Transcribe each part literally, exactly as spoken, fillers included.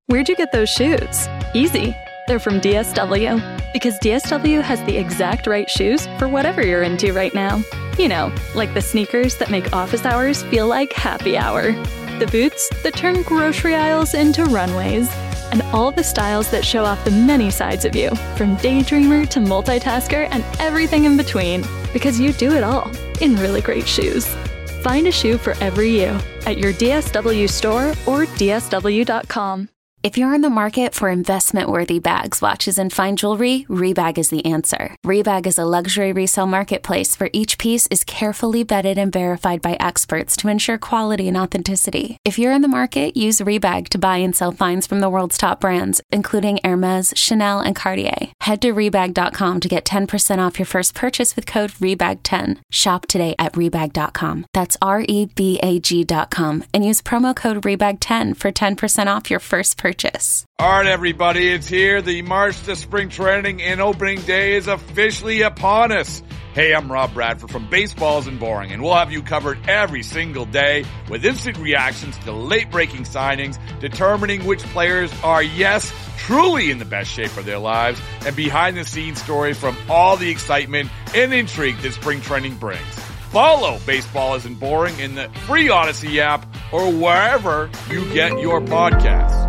Where'd you get those shoes? Easy. They're from D S W. Because D S W has the exact right shoes for whatever you're into right now. You know, like the sneakers that make office hours feel like happy hour. The boots that turn grocery aisles into runways. And all the styles that show off the many sides of you, from daydreamer to multitasker and everything in between. Because you do it all in really great shoes. Find a shoe for every you at your D S W store or D S W dot com. If you're in the market for investment-worthy bags, watches, and fine jewelry, Rebag is the answer. Rebag is a luxury resale marketplace where each piece is carefully vetted and verified by experts to ensure quality and authenticity. If you're in the market, use Rebag to buy and sell finds from the world's top brands, including Hermes, Chanel, and Cartier. Head to Rebag dot com to get ten percent off your first purchase with code Rebag ten. Shop today at Rebag dot com. That's R E B A G dot com. And use promo code Rebag ten for ten percent off your first purchase. Purchase. All right, everybody, it's here. The March to Spring Training and Opening Day is officially upon us. Hey, I'm Rob Bradford from Baseball Isn't Boring, and we'll have you covered every single day with instant reactions to late-breaking signings, determining which players are, yes, truly in the best shape of their lives, and behind-the-scenes stories from all the excitement and intrigue that spring training brings. Follow Baseball Isn't Boring in the free Odyssey app or wherever you get your podcasts.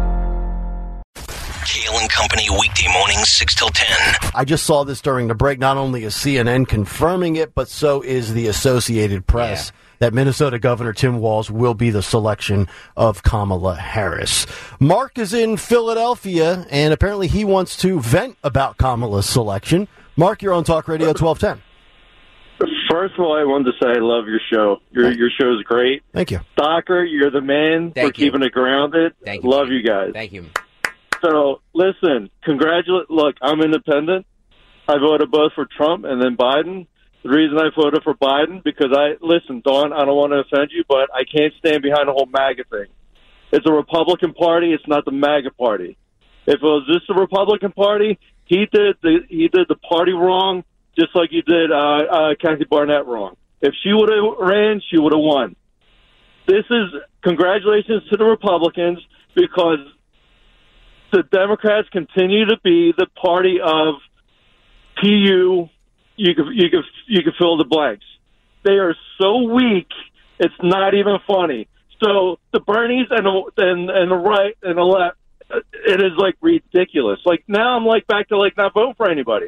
Kale and Company weekday mornings, six till ten. I just saw this during the break. Not only is C N N confirming it, but so is the Associated Press, yeah, that Minnesota Governor Tim Walz will be the selection of Kamala Harris. Mark is in Philadelphia, and apparently he wants to vent about Kamala's selection. Mark, you're on Talk Radio twelve ten. First of all, I wanted to say I love your show. Your your show is great. Thank you. Docker, you're the man Thank for you. keeping it grounded. Thank you. Love you guys. Thank you. So, listen, congratulate. Look, I'm independent. I voted both for Trump and then Biden. The reason I voted for Biden, because I, listen, Dawn, I don't want to offend you, but I can't stand behind the whole MAGA thing. It's a Republican Party. It's not the MAGA Party. If it was just the Republican Party, he did the, he did the party wrong, just like you did uh, uh, Kathy Barnett wrong. If she would have ran, she would have won. This is congratulations to the Republicans, because the Democrats continue to be the party of P U. You can you can you can fill the blanks. They are so weak, it's not even funny. So the Bernies and the and, and the right and the left, it is like ridiculous. Like now, I'm like back to like not voting for anybody.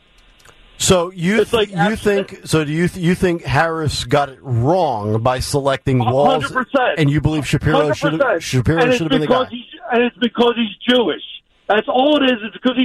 So you It's like you think so? Do you you think Harris got it wrong by selecting Walz? one hundred percent. And you believe Shapiro should have Shapiro should have been the guy? He's, and it's because he's Jewish. That's all it is. It's because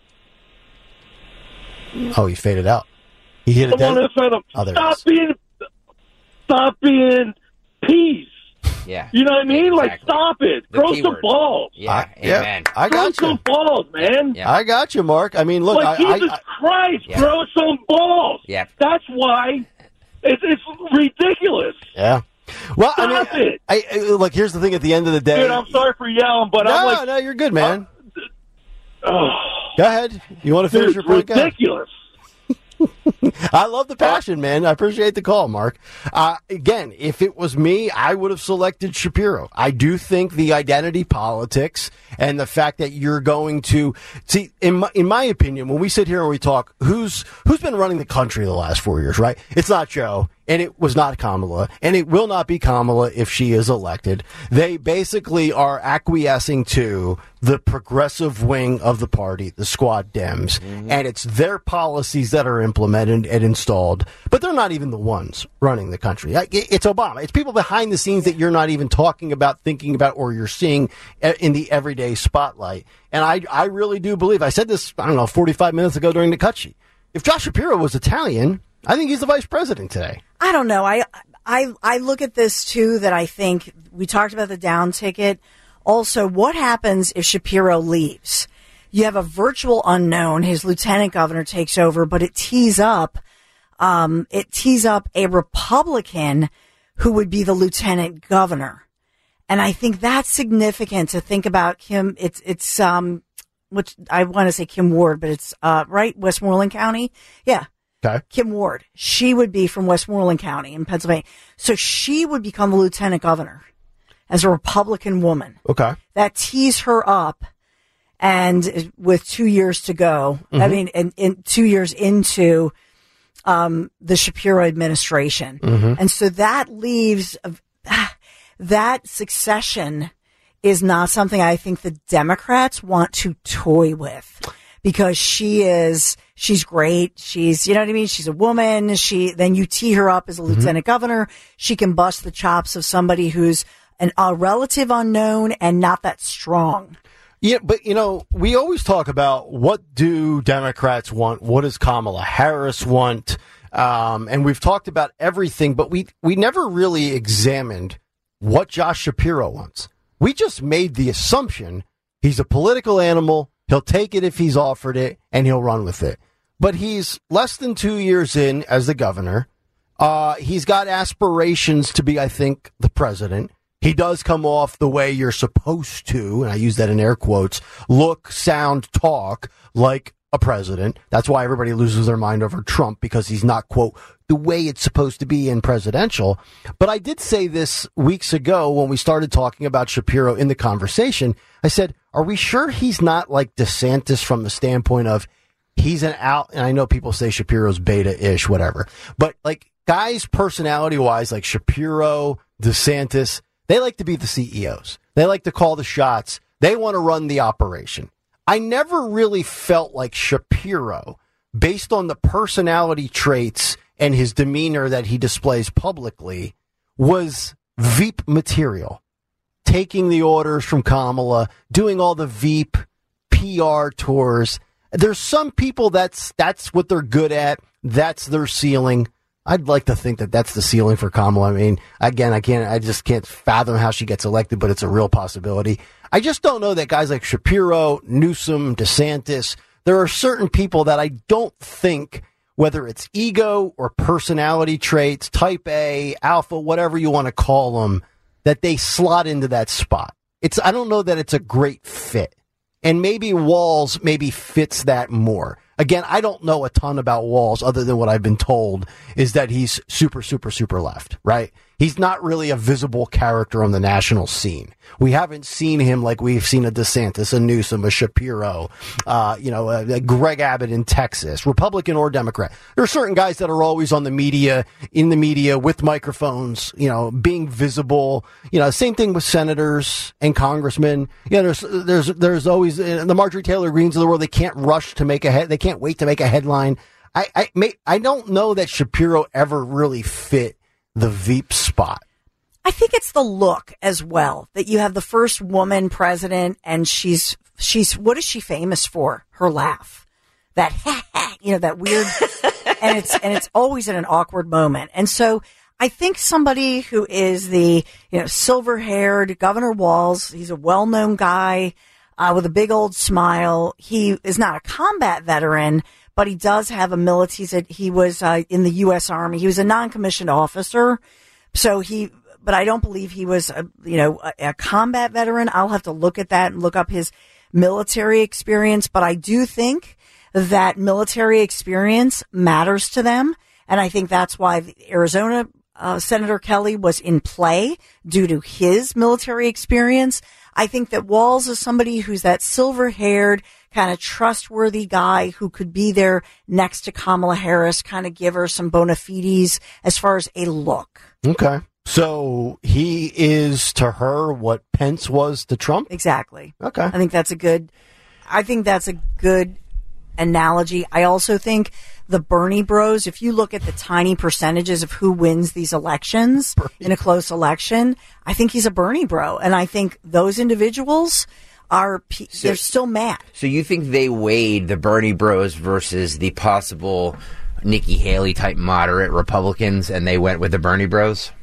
he's. Oh, he faded out. He hit a dead. Oh, stop being, stop being peace. Yeah. You know what I mean? Exactly. Like, stop it. The Grow key some word. balls. Yeah, I, amen. Yeah, I Grow got some you. balls, man. Yeah. I got you, Mark. I mean, look, like, I, Jesus I, Christ, Yeah. grow some balls. Yeah. That's why it's, it's ridiculous. yeah. Well, Stop I mean, it. I, I, look. Here's the thing. At the end of the day, Dude, I'm sorry for yelling, but no, I'm like, no, you're good, man. oh, Go ahead. You want to finish dude, your point? Go ahead. ridiculous. I love the passion, man. I appreciate the call, Mark. Uh, again, if it was me, I would have selected Shapiro. I do think the identity politics and the fact that you're going to see, in my, in my opinion, when we sit here and we talk, who's who's been running the country the last four years, right? It's not Joe, and it was not Kamala, and it will not be Kamala if she is elected. They basically are acquiescing to the progressive wing of the party, the Squad Dems, mm-hmm. and it's their policies that are implemented and installed, but they're not even the ones running the country. It's Obama. It's people behind the scenes that you're not even talking about, thinking about, or you're seeing in the everyday spotlight. And I, I really do believe, I said this, I don't know, forty-five minutes ago during the cut sheet. If Josh Shapiro was Italian, I think he's the vice president today. I don't know. I, I, I look at this too, that I think we talked about the down ticket. Also, what happens if Shapiro leaves? You have a virtual unknown. His lieutenant governor takes over, but it tees up, um, it tees up a Republican who would be the lieutenant governor. And I think that's significant to think about. Kim, it's, it's, um, which I want to say Kim Ward, but it's, uh, right? Westmoreland County. Yeah. Okay. Kim Ward. She would be from Westmoreland County in Pennsylvania. So she would become the lieutenant governor. as a Republican woman. Okay. That tees her up, and with two years to go, mm-hmm. I mean, and, and two years into um, the Shapiro administration. Mm-hmm. And so that leaves, uh, that succession is not something I think the Democrats want to toy with, because she is, she's great. She's, you know what I mean? She's a woman. She, then you tee her up as a mm-hmm. lieutenant governor. She can bust the chops of somebody who's an, a relative unknown and not that strong. Yeah, but, you know, we always talk about what do Democrats want? What does Kamala Harris want? Um, and we've talked about everything, but we, we never really examined what Josh Shapiro wants. We just made the assumption he's a political animal. He'll take it if he's offered it, and he'll run with it. But he's less than two years in as the governor. Uh, he's got aspirations to be, I think, the president. He does come off the way you're supposed to, and I use that in air quotes, look, sound, talk like a president. That's why everybody loses their mind over Trump, because he's not, quote, the way it's supposed to be in presidential. But I did say this weeks ago when we started talking about Shapiro in the conversation. I said, are we sure he's not like DeSantis from the standpoint of he's an out, and I know people say Shapiro's beta-ish, whatever, but like guys personality-wise, like Shapiro, DeSantis, they like to be the C E Os. They like to call the shots. They want to run the operation. I never really felt like Shapiro, based on the personality traits and his demeanor that he displays publicly, was Veep material. Taking the orders from Kamala, doing all the Veep P R tours. There's some people that's that's what they're good at. That's their ceiling. I'd like to think that that's the ceiling for Kamala. I mean, again, I can't, I just can't fathom how she gets elected, but it's a real possibility. I just don't know that guys like Shapiro, Newsom, DeSantis, there are certain people that I don't think, whether it's ego or personality traits, type A, alpha, whatever you want to call them, that they slot into that spot. It's, I don't know that it's a great fit. And maybe Walz maybe fits that more. Again, I don't know a ton about Walz other than what I've been told is that he's super, super, super left, right? He's not really a visible character on the national scene. We haven't seen him like we've seen a DeSantis, a Newsom, a Shapiro, uh, you know, a, a Greg Abbott in Texas, Republican or Democrat. There are certain guys that are always on the media, in the media with microphones, you know, being visible. You know, same thing with senators and congressmen. You know, there's there's there's always uh, the Marjorie Taylor Greens of the world. They can't rush to make a head. They can't wait to make a headline. I I may, I don't know that Shapiro ever really fit the Veep spot. I think it's the look as well, that you have the first woman president, and she's, she's, what is she famous for? Her laugh. That, you know, that weird, and it's, and it's always in an awkward moment. And so I think somebody who is the, you know, silver haired Governor Walz, he's a well-known guy, uh, with a big old smile. He is not a combat veteran, but he does have a military. He was uh, in the U S Army. He was a non-commissioned officer. So he, but I don't believe he was, a, you know, a, a combat veteran. I'll have to look at that and look up his military experience. But I do think that military experience matters to them. And I think that's why Arizona uh, Senator Kelly was in play due to his military experience. I think that Walz is somebody who's that silver-haired, kind of trustworthy guy who could be there next to Kamala Harris, kind of give her some bona fides as far as a look. Okay. So he is to her what Pence was to Trump? Exactly. Okay. I think that's a good, I think that's a good analogy. I also think the Bernie bros, if you look at the tiny percentages of who wins these elections Bernie. in a close election, I think he's a Bernie bro. And I think those individuals are, so, they're still mad. So you think they weighed the Bernie bros versus the possible Nikki Haley type moderate Republicans, and they went with the Bernie bros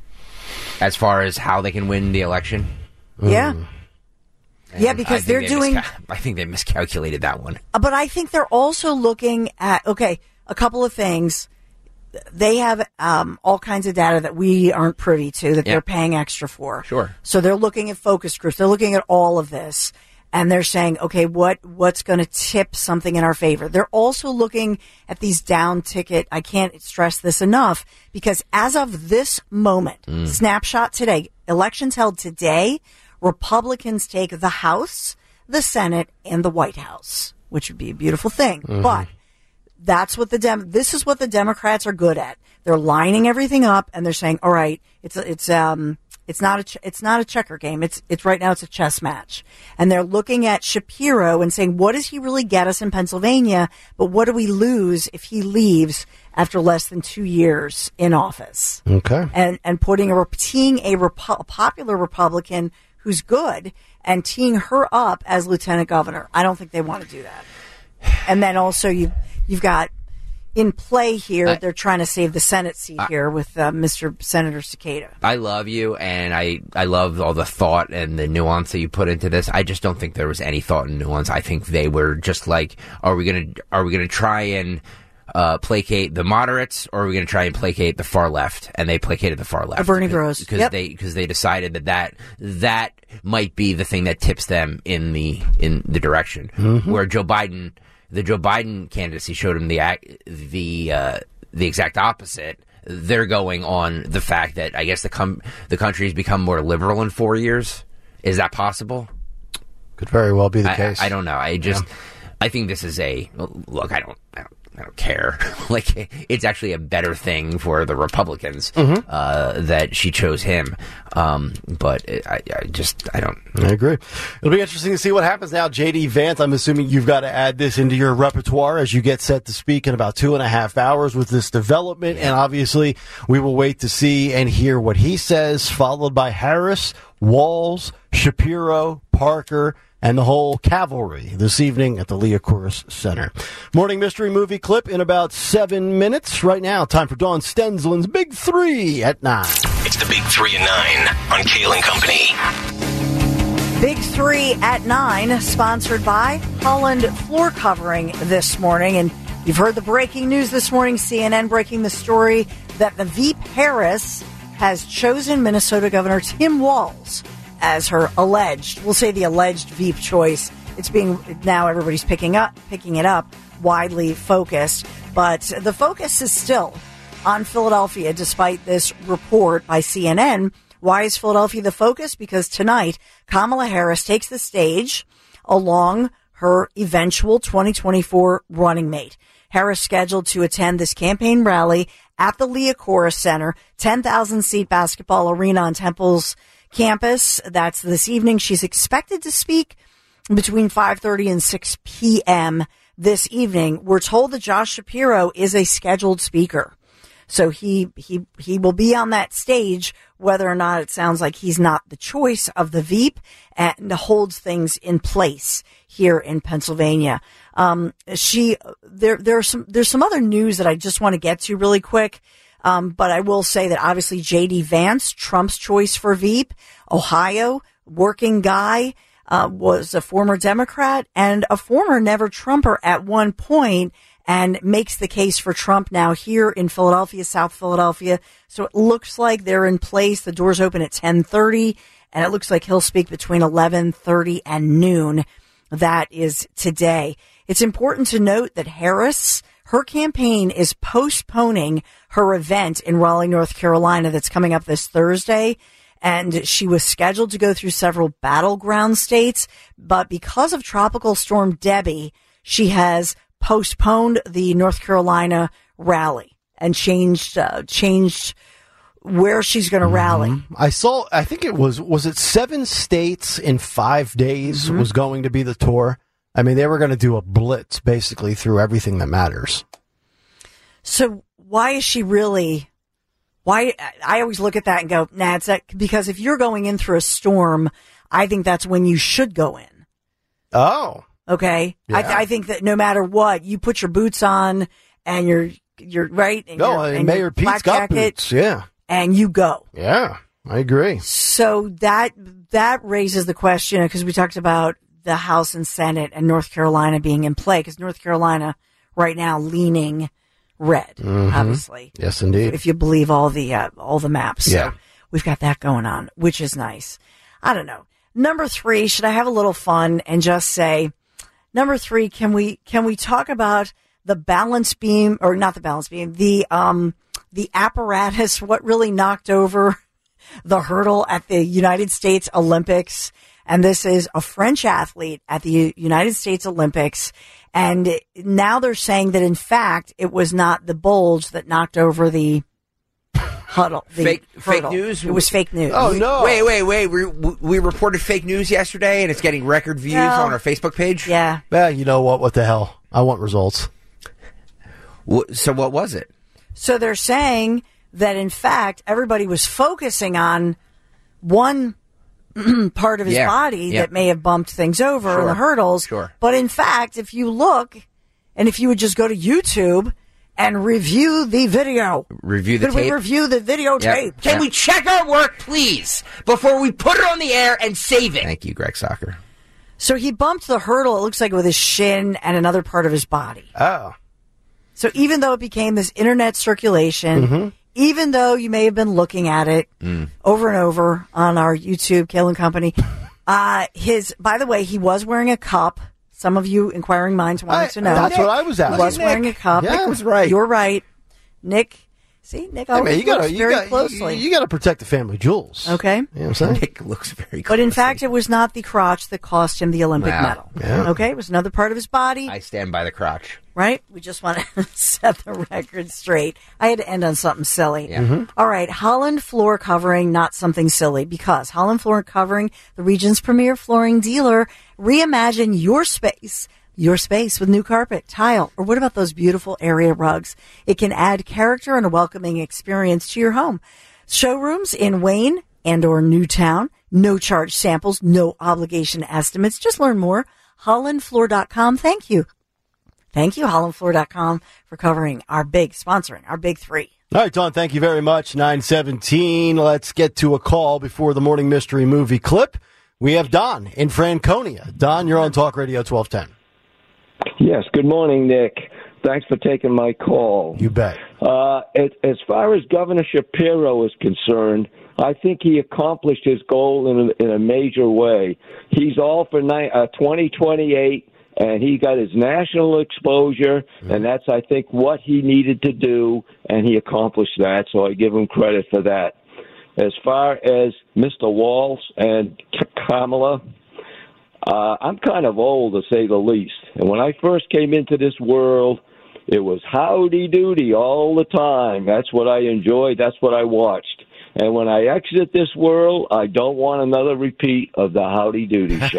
as far as how they can win the election? Yeah. Mm. Yeah, because they're they doing... Miscal- I think they miscalculated that one. But I think they're also looking at, okay, a couple of things. They have um, all kinds of data that we aren't privy to, that yeah. they're paying extra for. Sure. So they're looking at focus groups. They're looking at all of this. And they're saying, okay, what what's going to tip something in our favor? They're also looking at these down ticket. I can't stress this enough, because as of this moment, mm. snapshot today, elections held today, Republicans take the House, the Senate, and the White House, which would be a beautiful thing. Mm-hmm. But that's what the Dem- this is what the Democrats are good at. They're lining everything up and they're saying, all right, it's, it's, um, it's not a, ch- it's not a checker game. It's, it's right now it's a chess match. And they're looking at Shapiro and saying, what does he really get us in Pennsylvania? But what do we lose if he leaves after less than two years in office? Okay. And, and putting a, teeing a, Repo- a popular Republican who's good and teeing her up as lieutenant governor. I don't think they want to do that. And then also you, you've got in play here, uh, they're trying to save the Senate seat uh, here with uh, Mister Senator Cicada. I love you, and I, I love all the thought and the nuance that you put into this. I just don't think there was any thought and nuance. I think they were just like, are we gonna are we gonna try and uh, placate the moderates, or are we gonna try and placate the far left? And they placated the far left. Or Bernie Bros. Because yep. they because they decided that, that that might be the thing that tips them in the in the direction mm-hmm. where Joe Biden. The Joe Biden candidacy showed him the the uh, the exact opposite. They're going on the fact that I guess the com- the country has become more liberal in four years. Is that possible? Could very well be the I, case. I, I don't know. I just yeah. I think this is a look. I don't. I don't I don't care. Like, it's actually a better thing for the Republicans mm-hmm. uh, that she chose him. Um, but it, I, I just, I don't. I agree. It'll be interesting to see what happens now. J D Vance, I'm assuming you've got to add this into your repertoire as you get set to speak in about two and a half hours with this development. And obviously, we will wait to see and hear what he says, followed by Harris, Walz, Shapiro, Parker, and the whole cavalry this evening at the Leah Kouros Center. Morning Mystery Movie Clip in about seven minutes. Right now, time for Dawn Stensland's Big Three at nine. It's the Big Three at nine on Kale and Company. Big Three at nine, sponsored by Holland Floor Covering this morning. And you've heard the breaking news this morning, C N N breaking the story that the Veep Harris has chosen Minnesota Governor Tim Walz as her alleged, we'll say the alleged Veep choice. It's being, now everybody's picking up, picking it up, widely focused. But the focus is still on Philadelphia, despite this report by C N N. Why is Philadelphia the focus? Because tonight, Kamala Harris takes the stage along her eventual twenty twenty-four running mate. Harris scheduled to attend this campaign rally at the Leah Kouros Center, ten thousand seat basketball arena on Temple's campus. That's this evening. She's expected to speak between five thirty and six p.m. this evening. We're told that Josh Shapiro is a scheduled speaker. So he, he, he will be on that stage, whether or not it sounds like he's not the choice of the Veep, and holds things in place here in Pennsylvania. Um, she, there, there are some, there's some other news that I just want to get to really quick. Um, but I will say that obviously J D Vance, Trump's choice for Veep, Ohio, working guy, uh, was a former Democrat and a former Never Trumper at one point, and makes the case for Trump now here in Philadelphia, South Philadelphia. So it looks like they're in place. The doors open at ten thirty, and it looks like he'll speak between eleven thirty and noon. That is today. It's important to note that Harris, her campaign is postponing her event in Raleigh, North Carolina that's coming up this Thursday. And she was scheduled to go through several battleground states. But because of Tropical Storm Debbie, she has postponed the North Carolina rally and changed, uh, changed where she's going to mm-hmm. rally. I saw, I think it was, was it seven states in five days mm-hmm. was going to be the tour? I mean, they were going to do a blitz basically through everything that matters. So why is she really, why, I always look at that and go, nah, it's that, because if you're going in through a storm, I think that's when you should go in. Oh. Okay. Yeah. I, th- I think that no matter what, you put your boots on and you're, you're right. And no, and Mayor Pete's got boots. Yeah. And you go. Yeah, I agree. So that, that raises the question, because we talked about the House and Senate and North Carolina being in play, because North Carolina right now leaning red, mm-hmm. obviously. Yes, indeed. If you believe all the, uh, all the maps. Yeah. So we've got that going on, which is nice. I don't know. Number three, should I have a little fun and just say, number three, can we, can we talk about the balance beam, or not the balance beam, the, um, the apparatus, what really knocked over the hurdle at the United States Olympics. And this is a French athlete at the United States Olympics. And now they're saying that, in fact, it was not the bulge that knocked over the huddle. The fake hurdle. fake news? It was fake news. Oh, no. Wait, wait, wait. We, we reported fake news yesterday, and it's getting record views No. on our Facebook page? Yeah. Well, you know what? What the hell? I want results. Wh- So what was it? So they're saying that, in fact, everybody was focusing on one part of his Yeah, body yeah. that may have bumped things over in the Sure, hurdles. sure. But in fact, if you look, and if you would just go to YouTube and review the video. Review the Could we tape? review the videotape? Can we check our work, please, before we put it on the air and save it? Thank you, Greg Soccer. So he bumped the hurdle, it looks like, with his shin and another part of his body. Oh. So even though it became this internet circulation, Mm-hmm. even though you may have been looking at it Mm. over and over on our YouTube, Kale and Company, uh, his, by the way, he was wearing a cup. Some of you inquiring minds wanted I- to know. that's what I was asking. He was Nick. wearing a cup. Yeah. Nick was right. You're right. Nick, see, Nick Hey, always man, you gotta, looks you very gotta, closely. You, you gotta protect the family jewels. Okay. You know what I'm saying? Nick looks very But in closely. fact, it was not the crotch that cost him the Olympic Wow. medal. Yeah. Okay, it was another part of his body. I stand by the crotch. Right? We just want to set the record straight. I had to end on something silly. Yeah. Mm-hmm. All right. Holland Floor Covering, not something silly, because Holland Floor Covering, the region's premier flooring dealer, reimagine your space. Your space with new carpet, tile, or what about those beautiful area rugs? It can add character and a welcoming experience to your home. Showrooms in Wayne and or Newtown. No charge samples, no obligation estimates. Just learn more. holland floor dot com. Thank you. Thank you, holland floor dot com, for covering our big, sponsoring our big three. All right, Don, thank you very much. nine seventeen. Let's get to a call before the morning mystery movie clip. We have Don in Franconia. Don, you're on Talk Radio twelve ten. Yes, good morning, Nick. Thanks for taking my call. You bet. Uh, as, as far as Governor Shapiro is concerned, I think he accomplished his goal in a, in a major way. He's all for ni- uh, twenty twenty-eight, and he got his national exposure, mm-hmm. and that's, I think, what he needed to do, and he accomplished that, so I give him credit for that. As far as Mister Walz and Kamala, Uh, I'm kind of old, to say the least. And when I first came into this world, it was howdy doody all the time. That's what I enjoyed. That's what I watched. And when I exit this world, I don't want another repeat of the Howdy Doody show.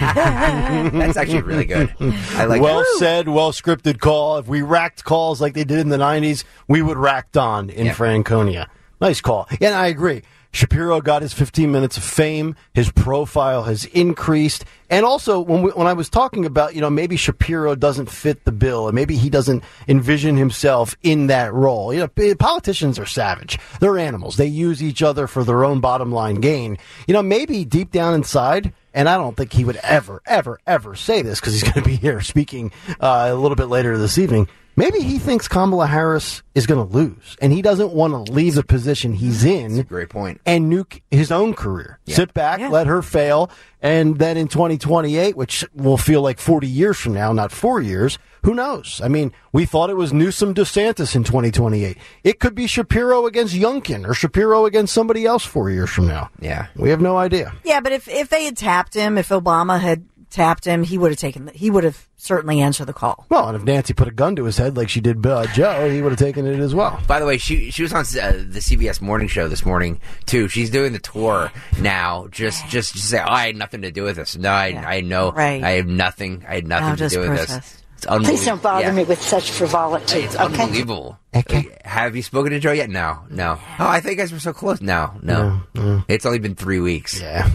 That's actually really good. I like well that. said, well scripted call. If we racked calls like they did in the nineties, we would rack Don in Yeah. Franconia. Nice call. Yeah, and I agree. Shapiro got his fifteen minutes of fame. His profile has increased. And also, when we, when I was talking about, you know, maybe Shapiro doesn't fit the bill and maybe he doesn't envision himself in that role. You know, politicians are savage. They're animals. They use each other for their own bottom line gain. You know, maybe deep down inside, and I don't think he would ever, ever, ever say this because he's going to be here speaking uh, a little bit later this evening. Maybe he thinks Kamala Harris is going to lose, and he doesn't want to leave the position he's in. That's a great point. And nuke his own career. Yeah. Sit back, Yeah. let her fail, and then in twenty twenty-eight, which will feel like forty years from now, not four years, who knows? I mean, we thought it was Newsom DeSantis in twenty twenty-eight. It could be Shapiro against Youngkin or Shapiro against somebody else four years from now. Yeah. We have no idea. Yeah, but if, if they had tapped him, if Obama had tapped him, he would have taken, the, he would have certainly answered the call. Well, and if Nancy put a gun to his head like she did uh, Joe, he would have taken it as well. By the way, she she was on uh, the C B S morning show this morning too. She's doing the tour now. Just just just say, oh, I had nothing to do with this. No, I Yeah. I know. Right. I have nothing. I had nothing Oh, to just do with protest. this. It's unbelievable. Please don't bother Yeah. me with such frivolity. It's okay? unbelievable. Okay. Like, have you spoken to Joe yet? No, no. Oh, I think you guys were so close. No, no. No, no. It's only been three weeks. Yeah.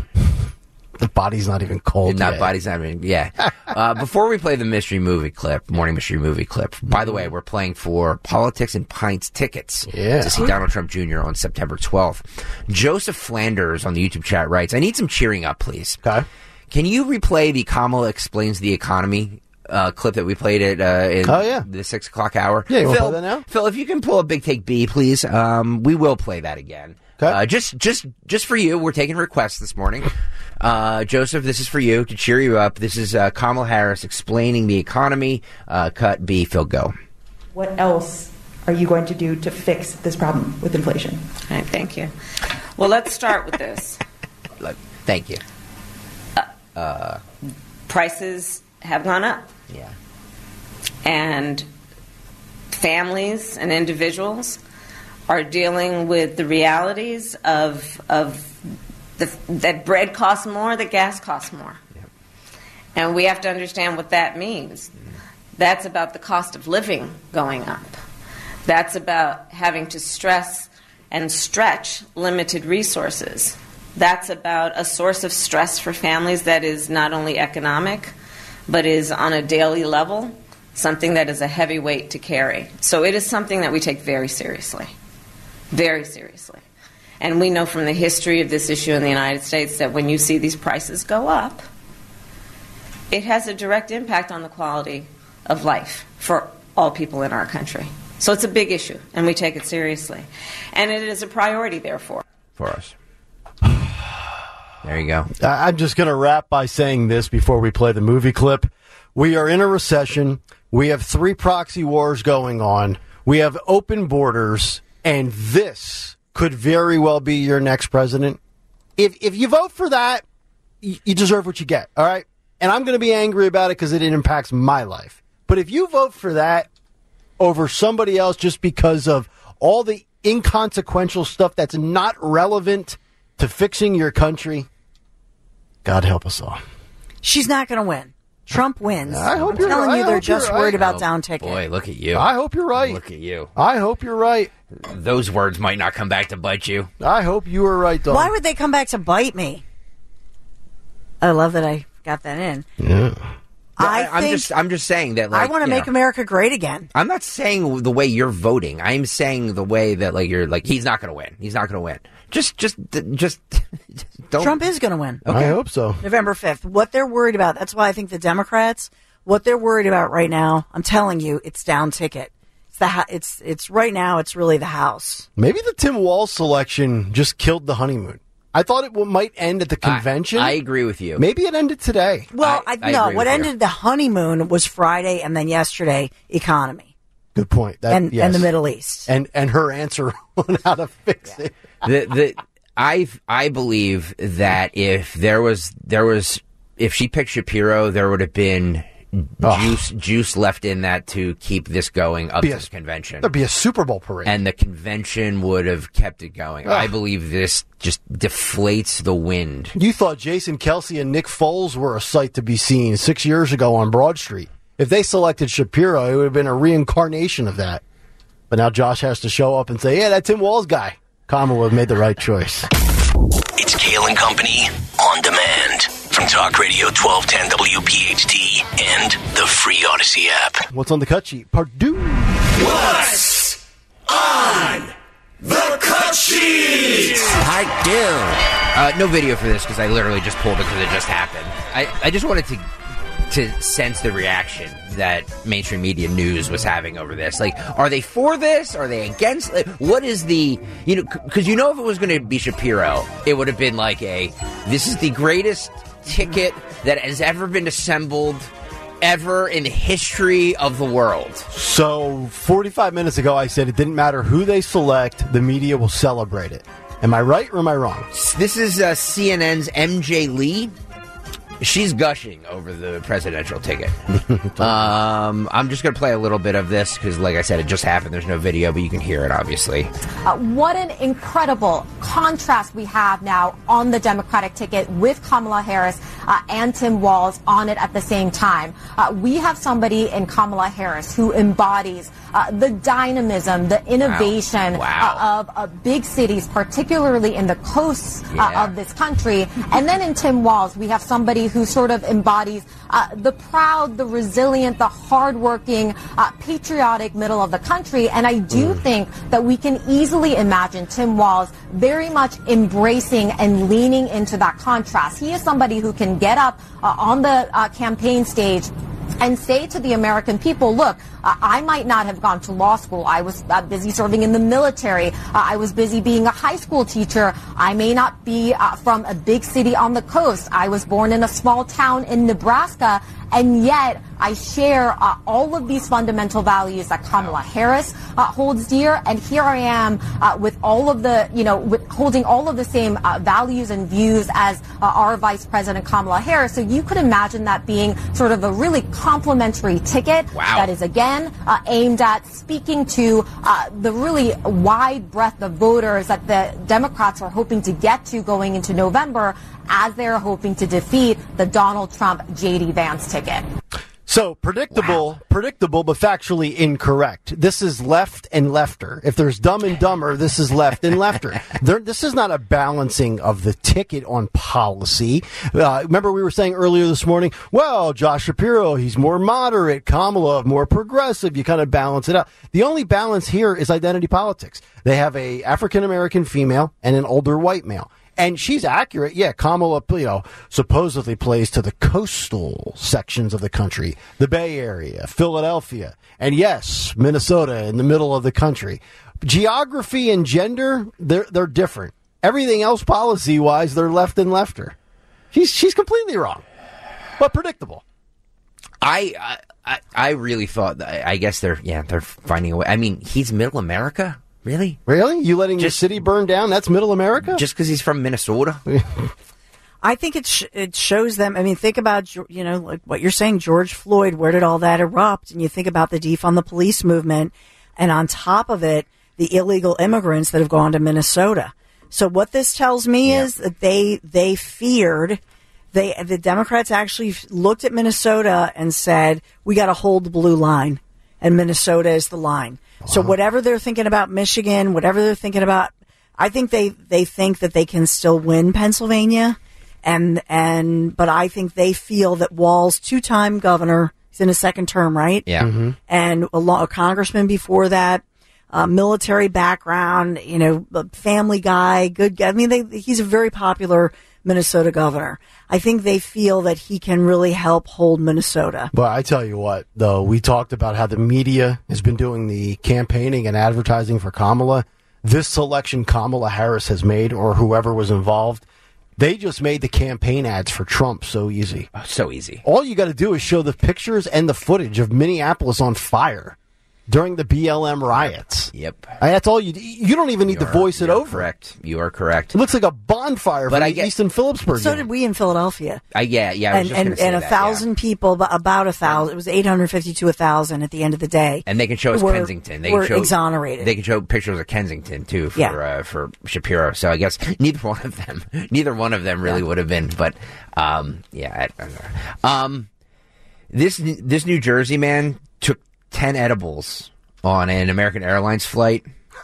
The body's not even cold Not yet. body's not even, yeah. uh, before we play the mystery movie clip, morning mystery movie clip, by the way, we're playing for Politics and Pints tickets Yeah. to see Donald Trump Junior on September twelfth. Joseph Flanders on the YouTube chat writes, I need some cheering up, please. Okay. Can you replay the Kamala Explains the Economy uh, clip that we played at uh, in Oh, yeah. the six o'clock hour? Yeah, you wanna Phil, play that now? Phil, if you can pull a Big Take B, please, um, we will play that again. Okay. Uh, just, just, just for you. We're taking requests this morning. Uh, Joseph, this is for you to cheer you up. This is uh, Kamala Harris explaining the economy. Uh, cut B. Phil, go. What else are you going to do to fix this problem with inflation? All right, thank you. Well, let's start with this. Thank you. Uh, uh, prices have gone up. Yeah. And families and individuals are dealing with the realities of of the, that bread costs more, that gas costs more. Yep. And we have to understand what that means. Mm. That's about the cost of living going up. That's about having to stress and stretch limited resources. That's about a source of stress for families that is not only economic, but is on a daily level, something that is a heavy weight to carry. So it is something that we take very seriously, very seriously. And we know from the history of this issue in the United States that when you see these prices go up, it has a direct impact on the quality of life for all people in our country. So it's a big issue, and we take it seriously. And it is a priority, therefore. For us. There you go. I'm just going to wrap by saying this before we play the movie clip. We are in a recession. We have three proxy wars going on. We have open borders, and this could very well be your next president. If if you vote for that, you, you deserve what you get, all right? And I'm going to be angry about it because it impacts my life. But if you vote for that over somebody else just because of all the inconsequential stuff that's not relevant to fixing your country, God help us all. She's not going to win. Trump wins. I hope I'm you're telling right. you, I they're hope just you're worried right. about Oh, down ticket. Boy, look at you. I hope you're right. Look at you. I hope you're right. Those words might not come back to bite you. I hope you were right, Dawn. Why would they come back to bite me? I love that I got that in. Yeah. I I'm think just I'm just saying that like, I want to you make know, America great again. I'm not saying the way you're voting. I'm saying the way that like you're like he's not going to win. He's not going to win. Just just just don't. Trump is going to win. Okay. I hope so. November fifth. What they're worried about, that's why I think the Democrats, what they're worried about right now, I'm telling you, it's down ticket. It's the it's it's right now it's really the House. Maybe the Tim Walz selection just killed the honeymoon. I thought it might end at the convention. I, I agree with you. Maybe it ended today. Well, I, I, I no, what you. ended the honeymoon was Friday, and then yesterday, economy. Good point. That, and, yes. and the Middle East. And and her answer on how to fix yeah. it. The the I I believe that if there was there was if she picked Shapiro, there would have been oh. juice juice left in that to keep this going up be to a, the convention. There'd be a Super Bowl parade, and the convention would have kept it going. Oh. I believe this just deflates the wind. You thought Jason Kelce and Nick Foles were a sight to be seen six years ago on Broad Street. If they selected Shapiro, it would have been a reincarnation of that. But now Josh has to show up and say, yeah, that Tim Walz guy. Kamala would have made the right choice. It's Kale and Company on demand from Talk Radio twelve ten W P H T and the free Odyssey app. What's on the cut sheet? Purdue. What's on the cut sheet? I do. Uh, no video for this because I literally just pulled it because it just happened. I, I just wanted to to sense the reaction that mainstream media news was having over this. Like, are they for this? Are they against? Like, what is the, you know, because you know if it was going to be Shapiro, it would have been like a, this is the greatest ticket that has ever been assembled ever in the history of the world. So forty-five minutes ago, I said it didn't matter who they select, the media will celebrate it. Am I right or am I wrong? This is uh, C N N's M J Lee. She's gushing over the presidential ticket. um, I'm just going to play a little bit of this because, like I said, it just happened. There's no video, but you can hear it, obviously. Uh, what an incredible contrast we have now on the Democratic ticket with Kamala Harris uh, and Tim Walz on it at the same time. Uh, we have somebody in Kamala Harris who embodies uh, the dynamism, the innovation wow. Wow. Uh, of uh, big cities, particularly in the coasts uh, yeah. of this country. And then in Tim Walz, we have somebody who sort of embodies uh, the proud, the resilient, the hardworking, uh, patriotic middle of the country. And I do mm. think that we can easily imagine Tim Walz very much embracing and leaning into that contrast. He is somebody who can get up uh, on the uh, campaign stage and say to the American people, look, uh, I might not have gone to law school. I was uh, busy serving in the military. Uh, I was busy being a high school teacher. I may not be uh, from a big city on the coast. I was born in a small town in Nebraska. and yet I share uh, all of these fundamental values that Kamala Harris uh, holds dear, and here I am uh, with all of the, you know, with holding all of the same uh, values and views as uh, our Vice President Kamala Harris. So you could imagine that being sort of a really complementary ticket wow. that is, again, uh, aimed at speaking to uh, the really wide breadth of voters that the Democrats are hoping to get to going into November, as they're hoping to defeat the Donald Trump J D Vance ticket. So predictable, wow. predictable, but factually incorrect. This is left and lefter. If there's dumb and dumber, this is left and lefter. There, this is not a balancing of the ticket on policy. Uh, remember we were saying earlier this morning, well, Josh Shapiro, he's more moderate, Kamala, more progressive. You kind of balance it out. The only balance here is identity politics. They have a African-American female and an older white male. And she's accurate. Yeah, Kamala, you know, supposedly plays to the coastal sections of the country, the Bay Area, Philadelphia, and yes, Minnesota in the middle of the country. Geography and gender, they're they're different. Everything else policy-wise, they're left and lefter. She's she's completely wrong, but predictable. I I I really thought that, I guess they're yeah they're finding a way. I mean, he's middle America. Really? Really? You letting your city burn down? That's middle America? Just because he's from Minnesota? I think it sh- it shows them. I mean, think about, you know, like what you're saying, George Floyd, where did all that erupt? And you think about the defund the police movement, and on top of it, the illegal immigrants that have gone to Minnesota. So what this tells me yeah. is that they they feared, they the Democrats actually looked at Minnesota and said, we got to hold the blue line, and Minnesota is the line. Wow. So whatever they're thinking about Michigan, whatever they're thinking about, I think they, they think that they can still win Pennsylvania. And, and, but I think they feel that Walz, two-time governor, he's in his second term, right? Yeah. Mm-hmm. And a, law, a congressman before that, uh, military background, you know, a family guy, good guy. I mean, they, he's a very popular Minnesota governor. I think they feel that he can really help hold Minnesota. But I tell you what, though, we talked about how the media has been doing the campaigning and advertising for Kamala. This selection Kamala Harris has made, or whoever was involved, they just made the campaign ads for Trump so easy. Oh, so easy. All you got to do is show the pictures and the footage of Minneapolis on fire during the B L M riots. Yep. I, that's all you You don't even need you to voice it over. Correct. You are correct. It looks like a bonfire but from I the get, Easton Phillipsburg. So game. did we in Philadelphia. Uh, yeah, yeah. I was and just and, say and a that, thousand yeah. people, about a thousand. It was eight hundred fifty to a thousand at the end of the day. And they can show us were, Kensington. They were can show, exonerated. They can show pictures of Kensington too for yeah. uh, for Shapiro. So I guess neither one of them, neither one of them really yeah. would have been. But um, yeah, I, I don't know. Um, this this New Jersey man took ten edibles on an American Airlines flight.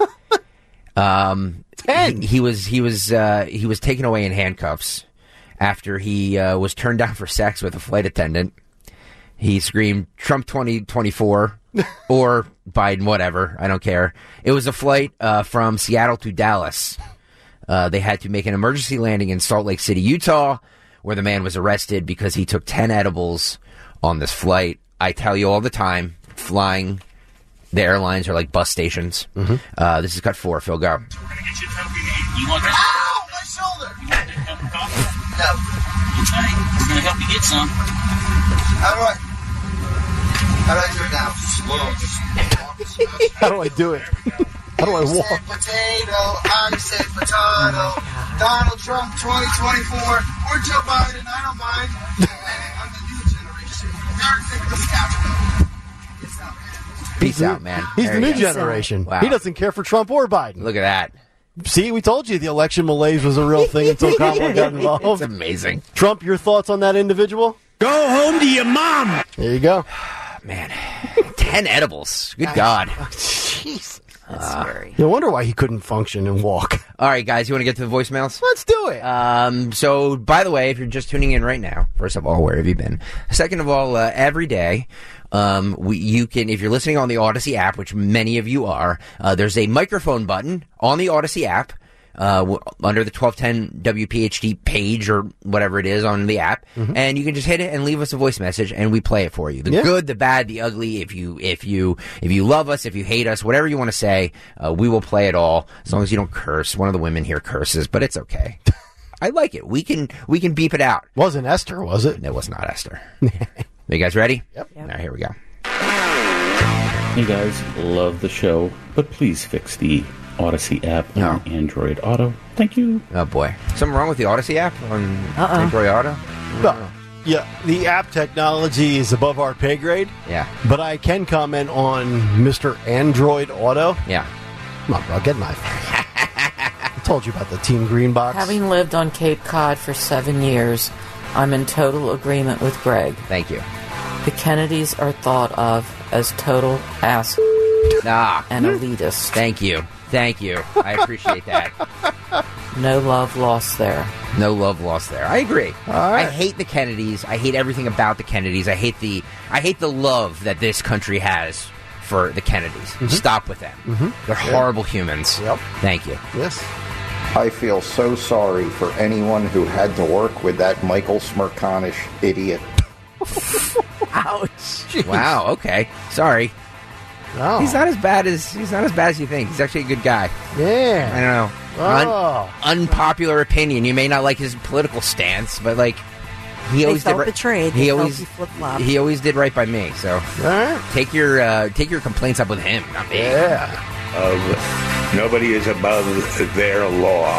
um, ten. He, he was he was uh, he was taken away in handcuffs after he uh, was turned down for sex with a flight attendant. He screamed Trump twenty twenty-four or Biden, whatever. I don't care. It was a flight uh, from Seattle to Dallas. Uh, they had to make an emergency landing in Salt Lake City, Utah, where the man was arrested because he took ten edibles on this flight. I tell you all the time, flying. The airlines are like bus stations. Mm-hmm. Uh, this is cut four. Phil, go. We're going to get you a cup. You want that? Ow! My shoulder! You want that cup of coffee? No. Okay. We're going to help you get some. How do I... How do I do it now? Just, just How do I do it? How do I walk? Say potato, I say potato. Donald Trump twenty twenty-four or Joe Biden, I don't mind. I'm the new generation. They're thinking the scapegoat. It's not bad. Peace out, man. He's there the new he generation. Wow. He doesn't care for Trump or Biden. Look at that. See, we told you the election malaise was a real thing until Kamala got involved. It's amazing. Trump, your thoughts on that individual? Go home to your mom. There you go. Man, ten edibles. Good God. Jeez. That's scary. No wonder why he couldn't function and walk. All right, guys, you want to get to the voicemails? Let's do it. Um, so, by the way, if you're just tuning in right now, first of all, where have you been? Second of all, uh, every day, um, we, you can, if you're listening on the Odyssey app, which many of you are, uh, there's a microphone button on the Odyssey app. Uh, w- under the twelve ten W P H T page or whatever it is on the app, mm-hmm. and you can just hit it and leave us a voice message, and we play it for you. The yeah. good, the bad, the ugly. If you if you if you love us, if you hate us, whatever you want to say, uh, we will play it all as long as you don't curse. One of the women here curses, but it's okay. I like it. We can we can beep it out. Wasn't Esther, was it? It was not Esther. You guys ready? Yep. All right, here we go. You guys love the show, but please fix the Odyssey app on No. Android Auto. Thank you. Oh, boy. Something wrong with the Odyssey app on Uh-uh. Android Auto? No. Yeah, the app technology is above our pay grade. Yeah. But I can comment on Mister Android Auto. Yeah. Come on, bro, get my phone. I told you about the Team Green box. Having lived on Cape Cod for seven years, I'm in total agreement with Greg. Thank you. The Kennedys are thought of as total ass Ah, and elitist. thank you. Thank you. I appreciate that. No love lost there. No love lost there. I agree. All right. I hate the Kennedys. I hate everything about the Kennedys. I hate the I hate the love that this country has for the Kennedys. Mm-hmm. Stop with them. Mhm. They're horrible humans. Yep. Thank you. Yes. I feel so sorry for anyone who had to work with that Michael Smirkanish idiot. Ouch. Wow. Okay. Sorry. Oh. He's not as bad as he's not as bad as you think. He's actually a good guy. Yeah. I don't know. Oh. Un- unpopular opinion. You may not like his political stance, but like he They always felt did right. betrayed. He They felt always he flip-flopped. he always did right by me. So All right. take your uh, take your complaints up with him, not me. Yeah. Of nobody is above their law.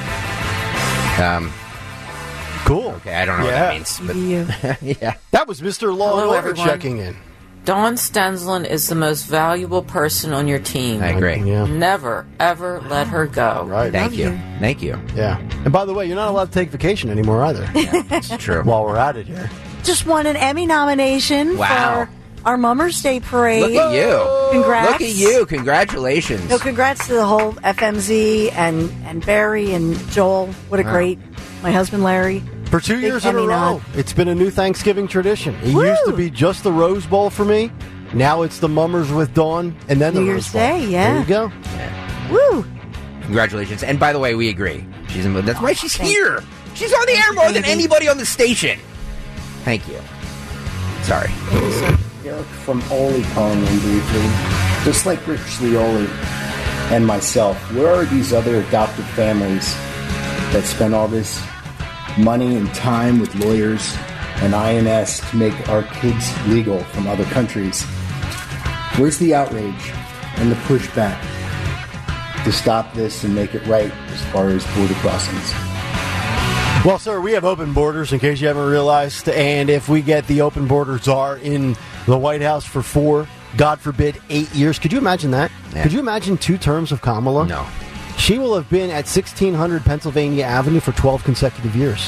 Um. Cool. Okay. I don't know Yeah. what that means, but yeah. That was Mister Law Hello, and Order everyone. checking in. Don Stenslin is the most valuable person on your team. I agree. Yeah. Never, ever let her go. Right. Thank you. Thank you. Yeah. And by the way, you're not allowed to take vacation anymore either. It's true. While we're at it here. Just won an Emmy nomination Wow. for our Mother's Day parade. Look at you. Congrats. Look at you. Congratulations. No, congrats to the whole F M Z and, and Barry and Joel. What a Wow. great, my husband Larry. For two Big years in a Emmy row, nod. it's been a new Thanksgiving tradition. It Woo! used to be just the Rose Bowl for me. Now it's the Mummers with Dawn, and then the New Rose Year's Bowl. Day, yeah. There you go. Woo! Congratulations. And by the way, we agree. She's in, that's why she's Thank here. She's on the air more than baby. anybody on the station. Thank you. Sorry. Eric from Ole calling in briefly. Just like Rich Leoli and myself, where are these other adopted families that spend all this money and time with lawyers and I N S to make our kids legal from other countries? Where's the outrage and the pushback to stop this and make it right as far as border crossings? Well, sir, we have open borders, in case you haven't realized. And if we get the open border czar in the White House for four, God forbid, eight years, could you imagine that? Yeah. Could you imagine two terms of Kamala? No. She will have been at sixteen hundred Pennsylvania Avenue for twelve consecutive years.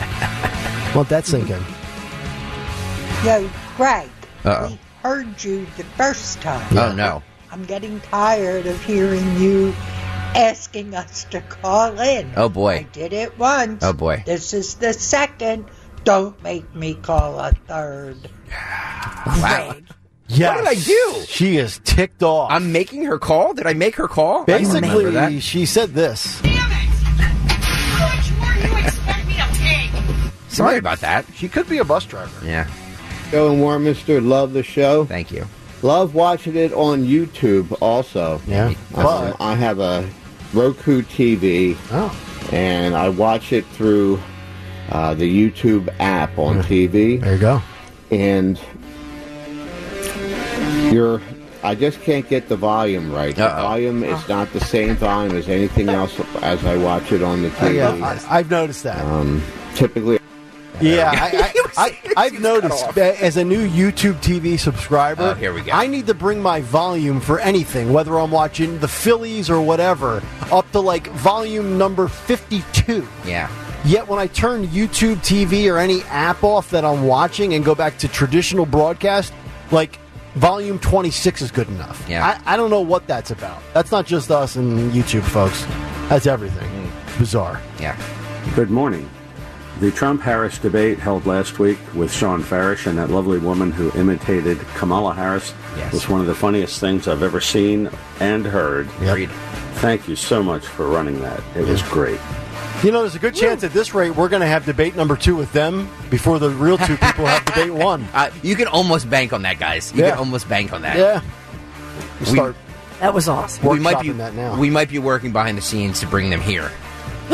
Let that sink in. Yo, Greg, Uh-oh. we heard you the first time. Oh, no. I'm getting tired of hearing you asking us to call in. Oh, boy. I did it once. Oh, boy. This is the second. Don't make me call a third. Wow. Yes. What did I do? She is ticked off. I'm making her call? Did I make her call? I don't remember that. Basically, she said this. Sorry about that. She could be a bus driver. Yeah. Joe and Warminster, love the show. Thank you. Love watching it on YouTube also. Yeah. Um, I have a Roku T V. Oh. And I watch it through uh, the YouTube app on T V. There you go. And you're, I just can't get the volume right. The Uh-oh. volume is not the same volume as anything else as I watch it on the T V. Yeah, I, I've noticed that. Um, typically. Yeah, I, I, I, I've noticed that as a new YouTube T V subscriber, Oh, here we go. I need to bring my volume for anything, whether I'm watching the Phillies or whatever, up to like volume number fifty-two. Yeah. Yet when I turn YouTube T V or any app off that I'm watching and go back to traditional broadcast, like volume twenty-six is good enough. Yeah. I, I don't know what that's about. That's not just us and YouTube folks. That's everything. Mm. Bizarre. Yeah. Good morning. The Trump-Harris debate held last week with Sean Farish and that lovely woman who imitated Kamala Harris Yes. was one of the funniest things I've ever seen and heard. Agreed. Thank you so much for running that. It was great. You know, there's a good chance at this rate we're going to have debate number two with them before the real two people have debate one. Uh, you can almost bank on that, guys. You Yeah. can almost bank on that. Yeah. We- Start That was awesome. We might be workshopping that now. we might be working behind the scenes to bring them here.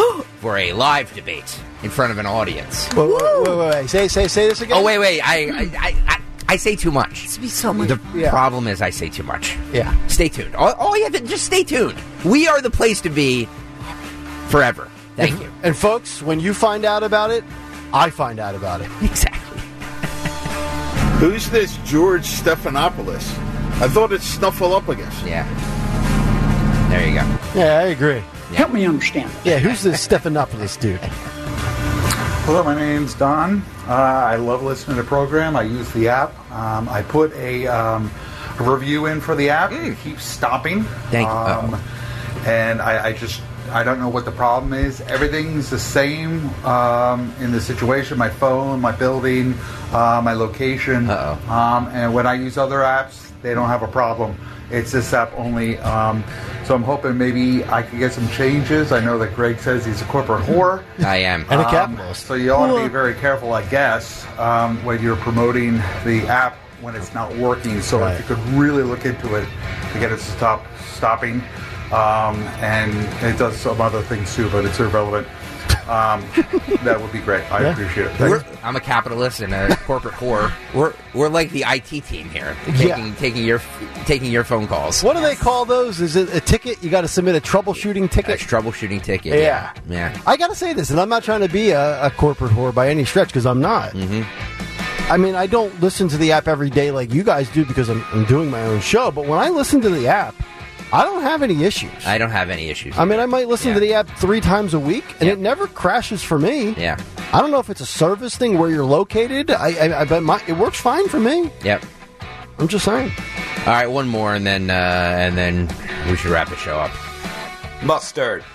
for a live debate in front of an audience. Wait, wait, wait, wait. Say, say, say this again. Oh, wait, wait. I, I, I, I, I say too much. It's be so much. The Yeah. problem is I say too much. Yeah. Stay tuned. All, all you have to just stay tuned. We are the place to be forever. Thank and, you. And folks, when you find out about it, I find out about it. Exactly. Who's this George Stephanopoulos? I thought it's Snuffleupagus. Yeah. There you go. Yeah, I agree. Help me understand. Yeah, who's this Stephanopoulos dude? Hello, my name's Don. Uh, I love listening to the program. I use the app. Um, I put a, um, a review in for the app. It keeps stopping. Thank you. Um, and I, I just, I don't know what the problem is. Everything's the same um, in the situation. My phone, my building, uh, my location. Uh-oh. Um, and when I use other apps, they don't have a problem. It's this app only. Um, so I'm hoping maybe I could get some changes. I know that Greg says he's a corporate whore. I am. And a Um, capitalist. so you ought to be very careful, I guess, um, when you're promoting the app when it's not working. So Right. if you could really look into it to get it to stop stopping. Um, and it does some other things too, but it's irrelevant. Um, that would be great. I Yeah. appreciate it. We're, Thanks. I'm a capitalist and a corporate whore. We're we're like the I T team here, taking Yeah. taking your taking your phone calls. What do they call those? Is it a ticket? You got to submit a troubleshooting A ticket? troubleshooting ticket. Yeah. Yeah. I got to say this, and I'm not trying to be a, a corporate whore by any stretch, because I'm not. Mm-hmm. I mean, I don't listen to the app every day like you guys do because I'm, I'm doing my own show, but when I listen to the app, I don't have any issues. I don't have any issues. I mean, I might listen Yeah. to the app three times a week, and Yeah. it never crashes for me. Yeah. I don't know if it's a service thing where you're located. I, I, I bet my, it works fine for me. Yep. I'm just saying. All right, one more, and then uh, and then we should wrap the show up. Mustard.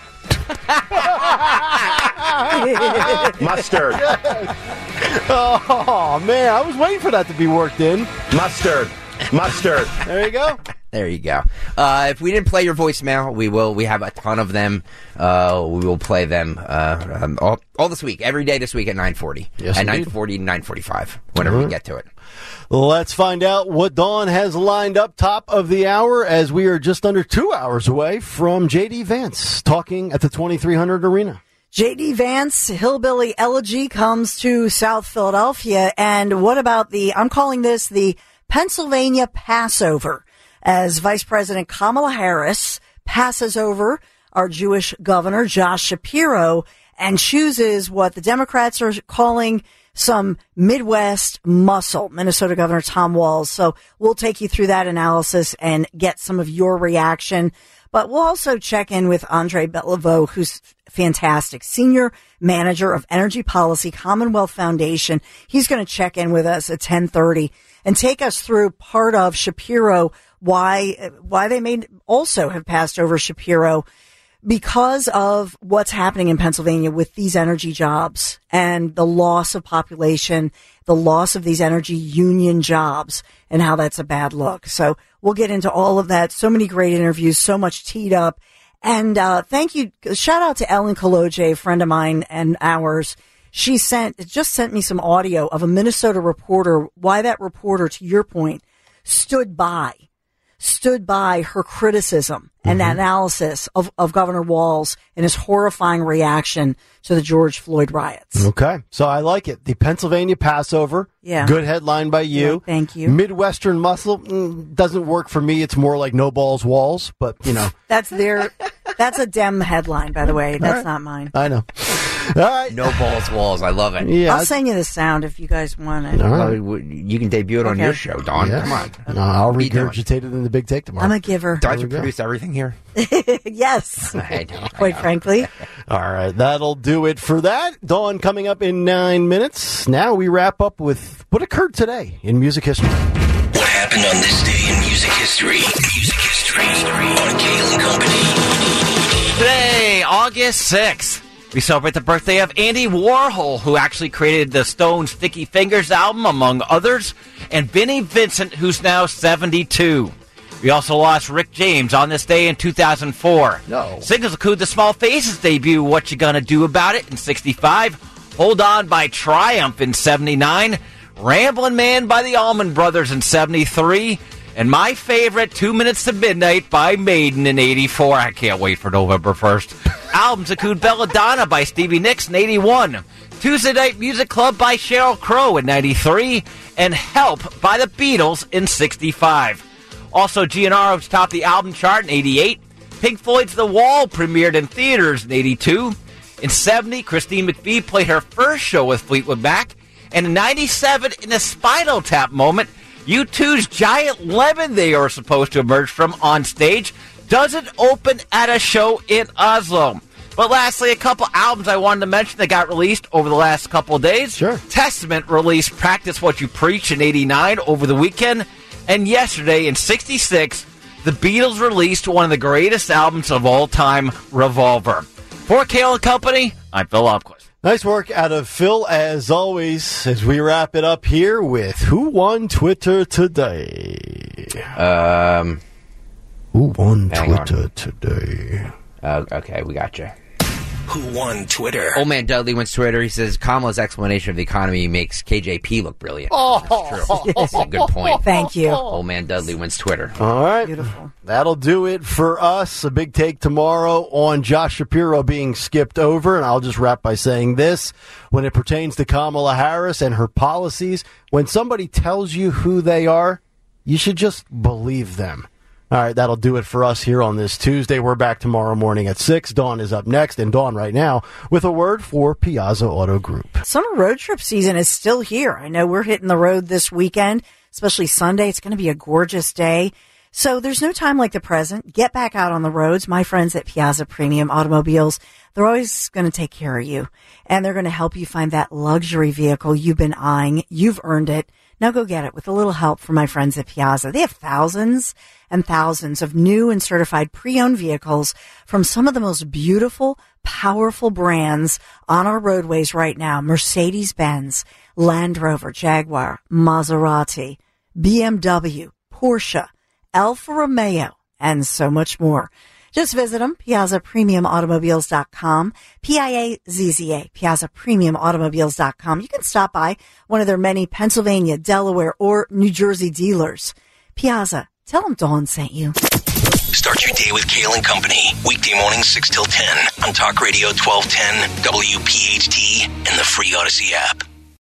Mustard. Oh, man, I was waiting for that to be worked in. Mustard. Mustard. There you go. There you go. Uh, if we didn't play your voicemail, we will. We have a ton of them. Uh, we will play them uh, um, all, all this week, every day this week at nine forty. Yes, at indeed. nine forty, nine forty-five, whenever Mhm. we get to it. Let's find out what Dawn has lined up top of the hour, as we are just under two hours away from J D Vance talking at the twenty-three hundred Arena. J D Vance, Hillbilly Elegy, comes to South Philadelphia. And what about the, I'm calling this the Pennsylvania Passover, as Vice President Kamala Harris passes over our Jewish governor, Josh Shapiro, and chooses what the Democrats are calling some Midwest muscle, Minnesota Governor Tom Walz. So we'll take you through that analysis and get some of your reaction. But we'll also check in with Andre Beliveau, who's fantastic, Senior Manager of Energy Policy, Commonwealth Foundation. He's going to check in with us at ten thirty and take us through part of Shapiro, why why they may also have passed over Shapiro, because of what's happening in Pennsylvania with these energy jobs and the loss of population, the loss of these energy union jobs, and how that's a bad look. So we'll get into all of that. So many great interviews, so much teed up. And uh, thank you. Shout out to Ellen Koloje, a friend of mine and ours. She sent just sent me some audio of a Minnesota reporter, why that reporter, to your point, stood by. stood by her criticism and Mm-hmm. analysis of, of Governor Walz and his horrifying reaction to the George Floyd riots. Okay, so I like it. The Pennsylvania Passover. Yeah. Good headline by you. Yeah, thank you. Midwestern muscle mm, doesn't work for me. It's more like no balls walls, but you know. That's their, that's a Dem headline, by the way. That's right. not mine. I know. All right. No balls, walls. I love it. Yeah, I'll I- send you the sound if you guys want it. All right. Well, you can debut it on Okay. your show, Dawn. Yes. Come on. No, I'll What are you doing? regurgitate it in the big take tomorrow. I'm a giver. Do I have There to we go. produce everything here? Yes. I know. I Quite know. frankly. All right, that'll do it for that. Dawn coming up in nine minutes. Now we wrap up with what occurred today in music history. What happened on this day in music history? Music history on Kale and Company. Today, August sixth, we celebrate the birthday of Andy Warhol, who actually created the Stones' Sticky Fingers album, among others, and Vinnie Vincent, who's now seventy-two. We also lost Rick James on this day in two thousand four. No. Singles include the Small Faces debut, What You Gonna Do About It, in sixty-five, Hold On by Triumph in seventy-nine, Ramblin' Man by the Allman Brothers in seventy-three, and my favorite, Two Minutes to Midnight by Maiden in eighty-four. I can't wait for November first. albums include Belladonna by Stevie Nicks in eighty-one, Tuesday Night Music Club by Sheryl Crow in ninety-three, and Help by the Beatles in sixty-five. Also, G N R topped the album chart in eighty-eight. Pink Floyd's The Wall premiered in theaters in eighty-two. In seventy, Christine McVie played her first show with Fleetwood Mac. And in ninety-seven, in a Spinal Tap moment, U two's Giant Lemon they are supposed to emerge from on stage doesn't open at a show in Oslo. But lastly, a couple albums I wanted to mention that got released over the last couple of days. Sure. Testament released Practice What You Preach in eighty-nine over the weekend. And yesterday, in sixty-six, the Beatles released one of the greatest albums of all time, Revolver. For Kale and Company, I'm Phil Lobquist. Nice work out of Phil, as always, as we wrap it up here with Who Won Twitter Today? Um, Who won hang Twitter on. today? Uh, okay, we got you. Who won Twitter? Old Man Dudley wins Twitter. He says Kamala's explanation of the economy makes K J P look brilliant. Oh, that's true. That's a good point. Thank you. Old Man Dudley wins Twitter. All right. Beautiful. That'll do it for us. A big take tomorrow on Josh Shapiro being skipped over. And I'll just wrap by saying this. When it pertains to Kamala Harris and her policies, when somebody tells you who they are, you should just believe them. All right, that'll do it for us here on this Tuesday. We're back tomorrow morning at six. Dawn is up next, and Dawn right now with a word for Piazza Auto Group. Summer road trip season is still here. I know we're hitting the road this weekend, especially Sunday. It's going to be a gorgeous day. So there's no time like the present. Get back out on the roads. My friends at Piazza Premium Automobiles, they're always going to take care of you, and they're going to help you find that luxury vehicle you've been eyeing. You've earned it. Now go get it with a little help from my friends at Piazza. They have thousands and thousands of new and certified pre-owned vehicles from some of the most beautiful, powerful brands on our roadways right now. Mercedes-Benz, Land Rover, Jaguar, Maserati, B M W, Porsche, Alfa Romeo, and so much more. Just visit them, Piazza Premium Automobiles dot com, P I A Z Z A, Piazza Premium Automobiles dot com. You can stop by one of their many Pennsylvania, Delaware, or New Jersey dealers. Piazza, tell them Dawn sent you. Start your day with Kale and Company. Weekday mornings six till ten on Talk Radio twelve ten, W P H T, and the free Odyssey app.